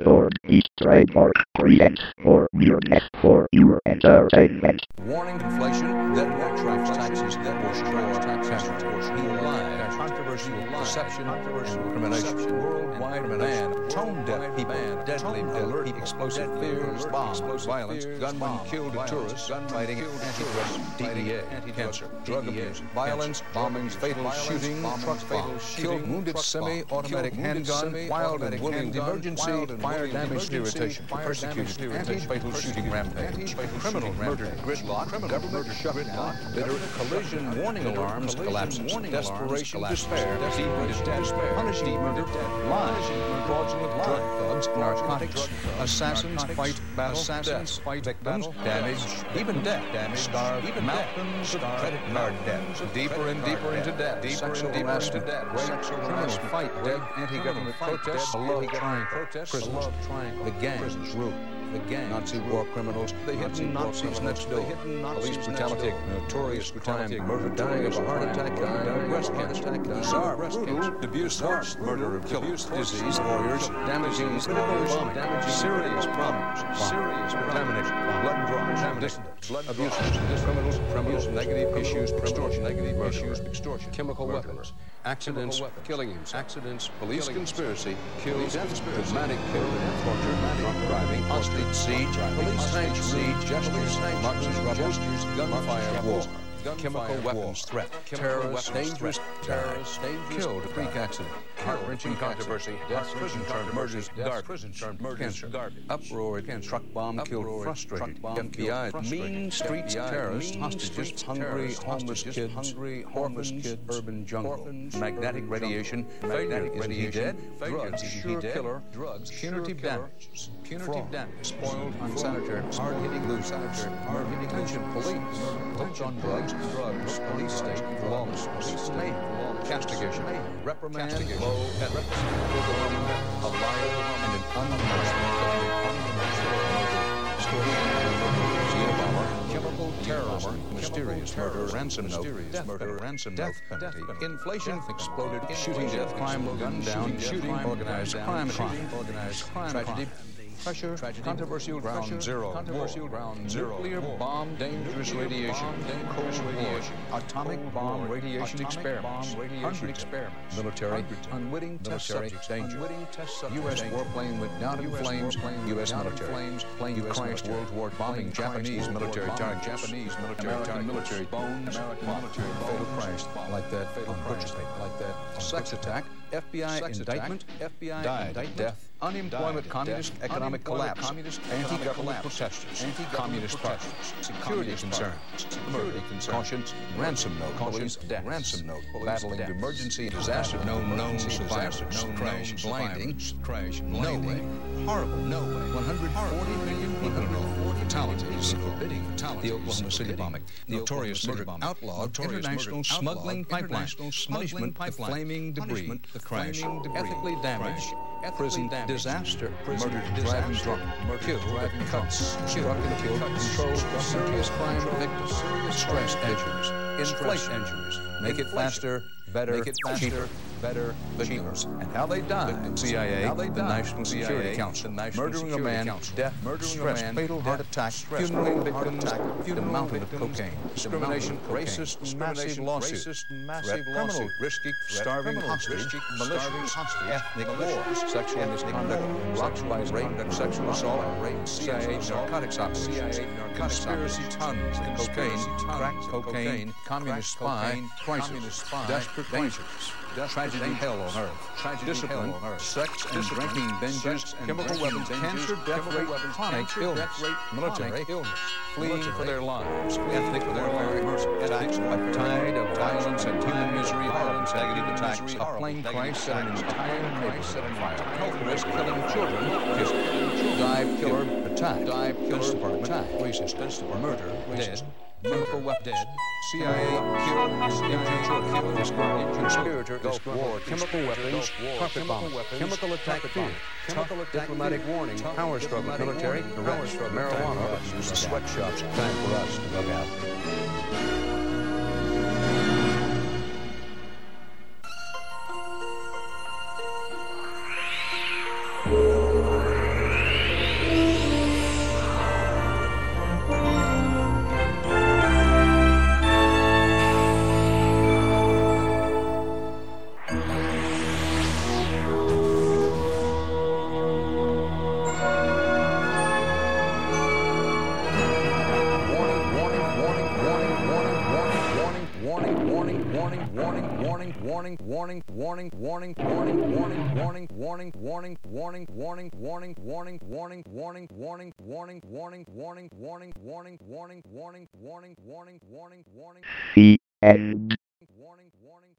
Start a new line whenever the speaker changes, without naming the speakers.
Lord East Trademark presents for weirdness for your entertainment.
Warning inflation that attracts taxes that attracts taxes. He lied. Controversial deception. Crimination. Worldwide ban. Tone deaf people. Deadly alert. Explosive fears. Bombs. Violence. Gunmen killed tourists. Gunfighting. Anti-trust. DEA. Cancer. Drug abuse. Violence. Bombings. Fatal shooting. Truck bomb. Killed wounded semi-automatic handgun. Wild and woolly emergency. Fire damage irritation. Persecuted. Anti-fatal shooting rampage. Criminal murder. Gridlock. Government shutdown. Bitter collision. Warning alarms. Collapses. Desperation. Despair. Deep despair. Punishing murder. Lies. Fraudulent drug thugs. Narcotics. Assassins fight battle. Assassins fight victims. Damage. Even death. Starved. Mountains of credit card debt. Deeper and deeper into debt. Sexual harassment. Sexual harassment. Fight. Dead. Anti-government protests. Love triangle. Prisons. The gangs rule. The gang. Nazi war criminals. The hidden Nazis next door. Police brutality. Notorious crime. Murder. Dying of a heart attack. Breast cancer. Bizarre. Brutal. Abuse. Harsh. Murder. Killers. Disease. Lawyers. Damaging. Bombing. Serious problems. Serious contamination. Blood draws. Dissidents. Blood abuses. Criminals. Negative issues. Extortion. Negative issues. Extortion. Chemical weapons. Accidents. Killing himself. Accidents. Police conspiracy. Kills. Dramatic kill. Torture. Drunk driving. Hostage siege. Police tank siege. Gestures. Marches. Rebels. Gunfire war. Chemical weapons threat. Terrorist. Dangerous. Terrorist. Killed. Freak accident. Heart-wrenching controversy. Death. Prison term. Murders. Prison term. Murders. Uproar. Truck bomb killed. Frustrated. FBI. Mean streets. Terrorists. Hostages. Hungry. Homeless kids. Orphans. Urban jungle. Magnetic radiation. Failure. Is he dead? Drugs. Is he dead? Killer. Drugs. Punitive damages. Punitive damage. Spoiled. Unsanitary. Hard-hitting. Loose. Sanitary. Hard-hitting. Attention. Police. Hooked on drugs. Police state. Lawlessness. State. Castigation. Reprimand. Low. A liar and an chemical terrorism, mysterious murder, ransom note, death penalty, inflation, exploded, shooting death, crime, gun down, shooting, organized crime, tragedy, pressure, controversial ground zero, nuclear bomb, dangerous radiation, cold war, atomic bomb, radiation experiments, military, unwitting test subjects, danger, U.S. warplane went down in flames, U.S. military, plane crashed, World War bombing, Japanese military targets, American military bones, fatal crash, like that, like that, sex attack, FBI indictment, died, death, unemployment, communist economic collapse, anti-government protesters, anti-communist parties, security concerns, caution, ransom note, police death, ransom note, battling emergency, disaster, known survivors, crash, blinding, no way, horrible, no way, 140 million people, fatalities, the Oklahoma City bombing, notorious murder, outlawed, international smuggling pipeline, punishment, the flaming debris, the crash, ethically damaged, prison disaster, murdered, driving drunk, killed, cuts, struck and killed, controlled, serious crime victims, stress injuries, inflation injuries, make it faster, better, cheaper, better, cheaper. And how they died, CIA, the National Security Council, murdering a man, death, stress, fatal heart attack, funeral victims, the mountain of cocaine, discrimination, racist, massive lawsuit, criminal, risky, starving hostage, malicious, ethnic wars, sexual misconduct, rocks by rape, sexual assault, CIA narcotics operations, conspiracy, tons of cocaine, crack cocaine, communist spy, crisis, desperate dangers, tragedy, hell on earth, discipline, sex and drinking binges, chemical weapons, cancer, death rate, chronic illness, military illness, fleeing for their lives, ethnic warfare, attacks by tide of violence and human misery, violence, negative attacks, a plane crash set an entire neighborhood on fire, health risk, killing children, dive killer, attack, dive killer, attack, racist, murder, dead, chemical weapons, dead, CIA killed, injured children, conspirator, Gulf War, chemical weapons, carpet bomb, chemical attack fear, diplomatic warning, power struggle, military, arrest, marijuana, use the sweatshops, time for us to bug out.
The end.